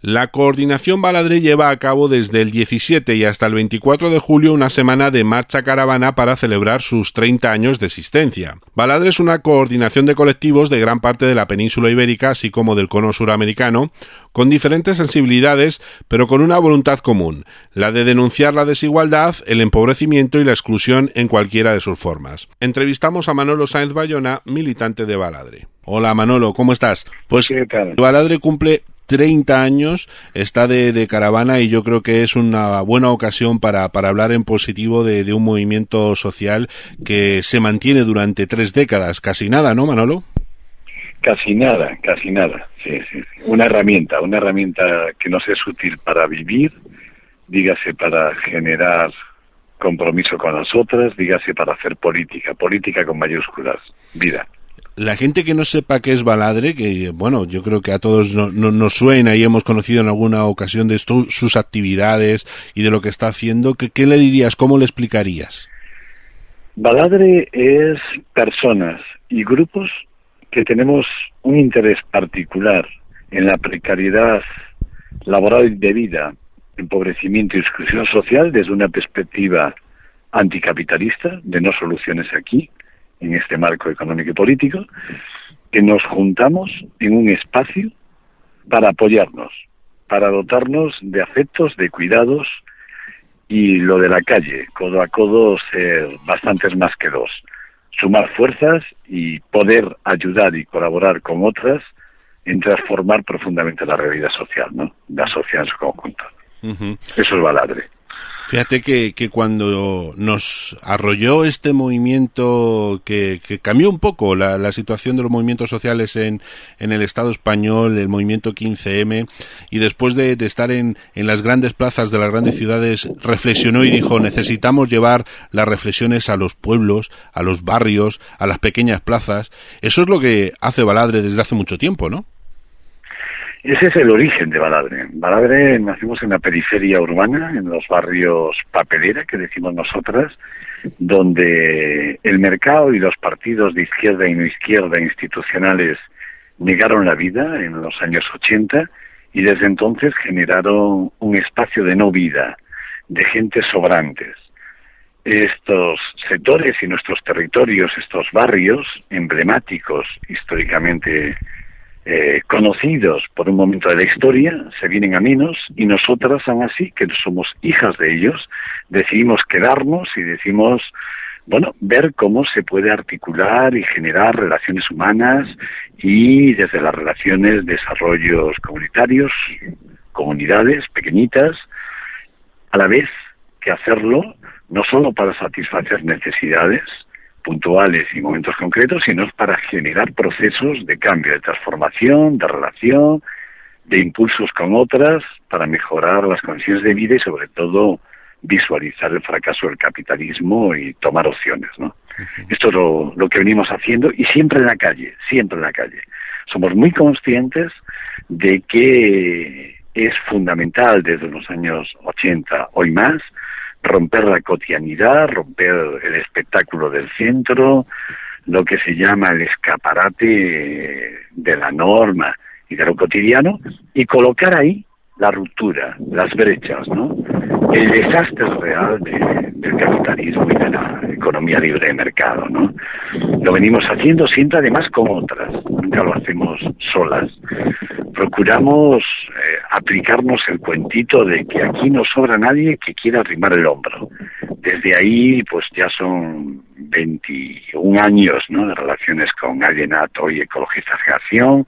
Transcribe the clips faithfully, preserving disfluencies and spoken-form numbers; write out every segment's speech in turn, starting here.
La Coordinación Baladre lleva a cabo desde el diecisiete y hasta el veinticuatro de julio una semana de marcha caravana para celebrar sus treinta años de existencia. Baladre es una coordinación de colectivos de gran parte de la península ibérica, así como del cono suramericano, con diferentes sensibilidades, pero con una voluntad común, la de denunciar la desigualdad, el empobrecimiento y la exclusión en cualquiera de sus formas. Entrevistamos a Manolo Sáenz Bayona, militante de Baladre. Hola Manolo, ¿cómo estás? Pues ¿Qué tal? Baladre cumple treinta años, está de, de caravana y yo creo que es una buena ocasión para, para hablar en positivo de, de un movimiento social que se mantiene durante tres décadas, casi nada, ¿no, Manolo? Casi nada, casi nada, sí, sí, sí. Una herramienta, una herramienta que nos es útil para vivir, dígase para generar compromiso con las otras, dígase para hacer política, política con mayúsculas, vida. La gente que no sepa qué es Baladre, que bueno, yo creo que a todos no, no, nos suena y hemos conocido en alguna ocasión de esto, sus actividades y de lo que está haciendo, ¿qué, qué le dirías, cómo le explicarías? Baladre es personas y grupos que tenemos un interés particular en la precariedad laboral y de vida, empobrecimiento y exclusión social desde una perspectiva anticapitalista, de no soluciones aquí, en este marco económico y político, que nos juntamos en un espacio para apoyarnos, para dotarnos de afectos, de cuidados, y lo de la calle, codo a codo, ser bastantes más que dos. Sumar fuerzas y poder ayudar y colaborar con otras en transformar profundamente la realidad social, ¿no? La sociedad en su conjunto. Uh-huh. Eso es Baladre. Fíjate que, que cuando nos arrolló este movimiento que, que cambió un poco la, la situación de los movimientos sociales en, en el Estado español, el movimiento quince eme, y después de, de estar en, en las grandes plazas de las grandes ciudades, reflexionó y dijo, necesitamos llevar las reflexiones a los pueblos, a los barrios, a las pequeñas plazas. Eso es lo que hace Baladre desde hace mucho tiempo, ¿no? Ese es el origen de Baladre. Baladre nacimos en la periferia urbana, en los barrios papelera, que decimos nosotras, donde el mercado y los partidos de izquierda y no izquierda institucionales negaron la vida en los años ochenta y desde entonces generaron un espacio de no vida, de gentes sobrantes. Estos sectores y nuestros territorios, estos barrios emblemáticos históricamente Eh, conocidos por un momento de la historia, se vienen a menos y nosotras, aún así, que somos hijas de ellos, decidimos quedarnos y decimos, bueno, ver cómo se puede articular y generar relaciones humanas y desde las relaciones, desarrollos comunitarios, comunidades pequeñitas, a la vez que hacerlo no solo para satisfacer necesidades puntuales y momentos concretos, sino para generar procesos de cambio, de transformación, de relación, de impulsos con otras, para mejorar las condiciones de vida y sobre todo visualizar el fracaso del capitalismo y tomar opciones, ¿no? Uh-huh. Esto es lo, lo que venimos haciendo y siempre en la calle, siempre en la calle. Somos muy conscientes de que es fundamental desde los años ochenta, hoy más, romper la cotidianidad, romper el espectáculo del centro, lo que se llama el escaparate de la norma y de lo cotidiano, y colocar ahí la ruptura, las brechas, ¿no? El desastre real de, del capitalismo y de la economía libre de mercado, ¿no? Lo venimos haciendo siempre además con otras, nunca lo hacemos solas. Procuramos eh, aplicarnos el cuentito de que aquí no sobra nadie que quiera arrimar el hombro. Desde ahí, pues ya son veintiún años, ¿no?, de relaciones con Alienato y Ecologistas de Acción,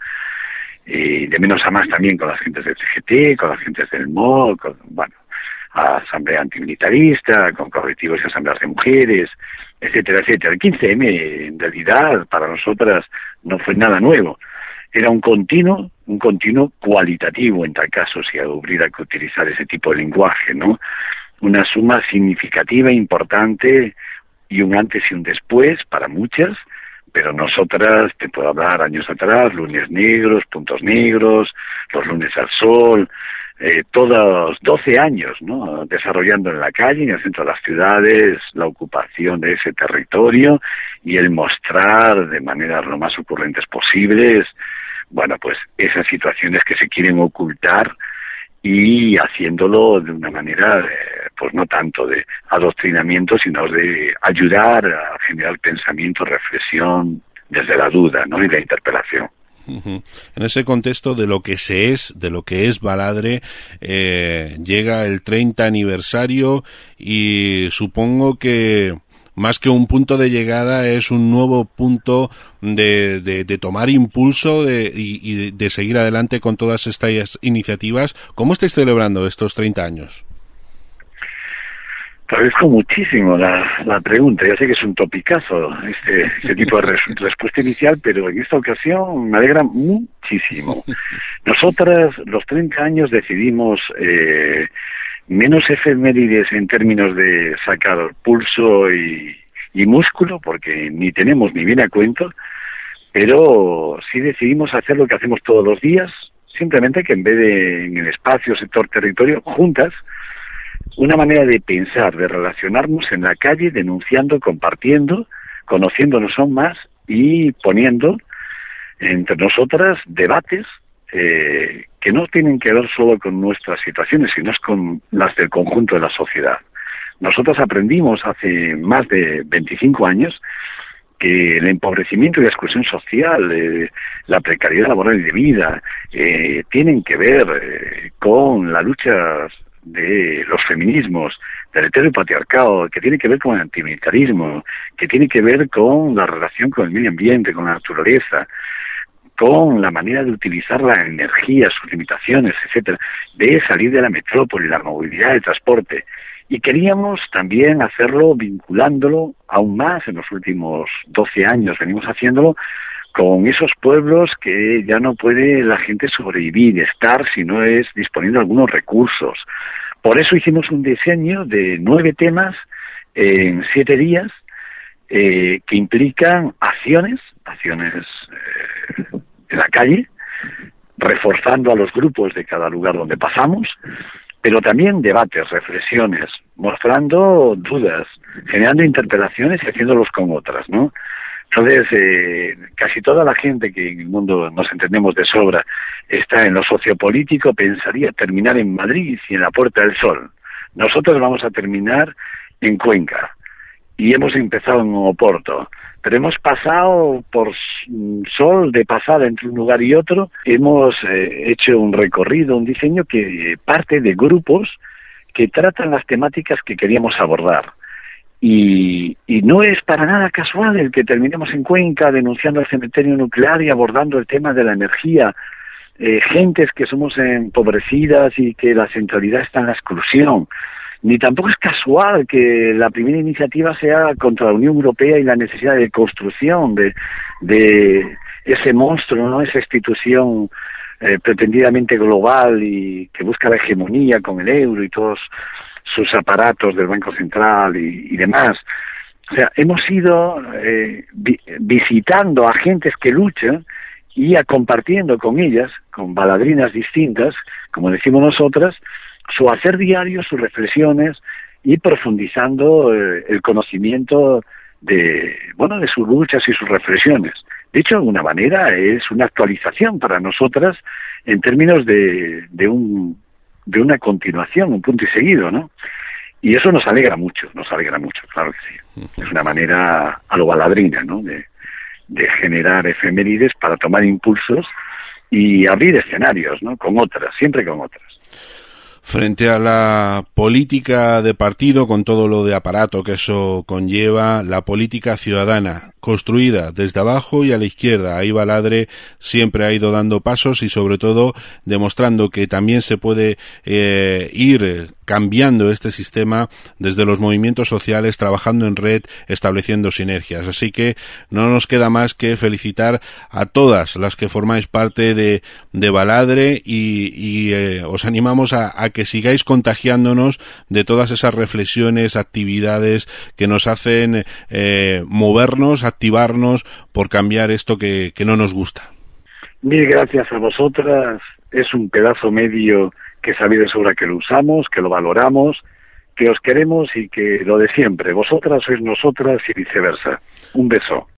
y de menos a más también con las gentes del C G T, con las gentes del M O D, con, bueno, a Asamblea Antimilitarista, con colectivos y asambleas de mujeres, etcétera, etcétera. El quince eme, en realidad, para nosotras no fue nada nuevo. Era un continuo, un continuo cualitativo, en tal caso, si hubiera que utilizar ese tipo de lenguaje, ¿no? Una suma significativa, importante, y un antes y un después para muchas, pero nosotras, te puedo hablar años atrás, lunes negros, puntos negros, los lunes al sol, eh, todos doce años, ¿no?, desarrollando en la calle, en el centro de las ciudades, la ocupación de ese territorio y el mostrar de maneras lo más ocurrentes posibles, bueno, pues esas situaciones que se quieren ocultar y haciéndolo de una manera, eh, pues no tanto de adoctrinamiento, sino de ayudar a generar pensamiento, reflexión desde la duda, ¿no? Y la interpelación. Uh-huh. En ese contexto de lo que se es, de lo que es Baladre, eh, llega el treinta aniversario y supongo que más que un punto de llegada es un nuevo punto de, de, de tomar impulso de, y, y de seguir adelante con todas estas iniciativas. ¿Cómo estáis celebrando estos treinta años? Te agradezco muchísimo la, la pregunta. Ya sé que es un topicazo este, este tipo de res, respuesta inicial, pero en esta ocasión me alegra muchísimo. Nosotras, los treinta años, decidimos eh, menos efemérides en términos de sacar pulso y, y músculo, porque ni tenemos ni viene a cuento, pero sí decidimos hacer lo que hacemos todos los días, simplemente que en vez de en el espacio, sector, territorio, juntas, una manera de pensar, de relacionarnos en la calle, denunciando, compartiendo, conociéndonos aún más y poniendo entre nosotras debates eh, que no tienen que ver solo con nuestras situaciones, sino con las del conjunto de la sociedad. Nosotros aprendimos hace más de veinticinco años que el empobrecimiento y la exclusión social, eh, la precariedad laboral y de vida, eh, tienen que ver eh, con la lucha de los feminismos, del heteropatriarcado, que tiene que ver con el antimilitarismo, que tiene que ver con la relación con el medio ambiente, con la naturaleza, con la manera de utilizar la energía, sus limitaciones, etcétera, de salir de la metrópoli, la movilidad, el transporte. Y queríamos también hacerlo vinculándolo aún más, en los últimos doce años venimos haciéndolo, con esos pueblos que ya no puede la gente sobrevivir, estar, si no es disponiendo de algunos recursos. Por eso hicimos un diseño de nueve temas en siete días eh, que implican acciones, acciones eh, en la calle, reforzando a los grupos de cada lugar donde pasamos, pero también debates, reflexiones, mostrando dudas, generando interpelaciones y haciéndolos con otras, ¿no? Entonces, eh, casi toda la gente que en el mundo nos entendemos de sobra está en lo sociopolítico pensaría terminar en Madrid y en la Puerta del Sol. Nosotros vamos a terminar en Cuenca y hemos empezado en Oporto, pero hemos pasado por sol de pasada entre un lugar y otro. Hemos eh, hecho un recorrido, un diseño que parte de grupos que tratan las temáticas que queríamos abordar. Y, y no es para nada casual el que terminemos en Cuenca denunciando el cementerio nuclear y abordando el tema de la energía. Eh, gentes que somos empobrecidas y que la centralidad está en la exclusión. Ni tampoco es casual que la primera iniciativa sea contra la Unión Europea y la necesidad de construcción de, de ese monstruo, ¿no? Esa institución eh, pretendidamente global y que busca la hegemonía con el euro y todos sus aparatos del Banco Central y, y demás. O sea, hemos ido eh, vi, visitando a gentes que luchan y a compartiendo con ellas, con baladrinas distintas, como decimos nosotras, su hacer diario, sus reflexiones y profundizando eh, el conocimiento de, bueno, de sus luchas y sus reflexiones. De hecho, de alguna manera es una actualización para nosotras en términos de, de un de una continuación, un punto y seguido, ¿no? Y eso nos alegra mucho, nos alegra mucho, claro que sí. Es una manera a lo baladrina, ¿no? De, de generar efemérides para tomar impulsos y abrir escenarios, ¿no? Con otras, siempre con otras. Frente a la política de partido, con todo lo de aparato que eso conlleva, la política ciudadana, construida desde abajo y a la izquierda. Ahí Baladre siempre ha ido dando pasos y sobre todo demostrando que también se puede eh, ir cambiando este sistema desde los movimientos sociales, trabajando en red, estableciendo sinergias. Así que no nos queda más que felicitar a todas las que formáis parte de, de Baladre y, y eh, os animamos a, a que sigáis contagiándonos de todas esas reflexiones, actividades que nos hacen eh, movernos, activarnos por cambiar esto que, que no nos gusta. Mil gracias a vosotras. Es un pedazo medio que sabéis de sobra que lo usamos, que lo valoramos, que os queremos y que lo de siempre. Vosotras sois nosotras y viceversa. Un beso.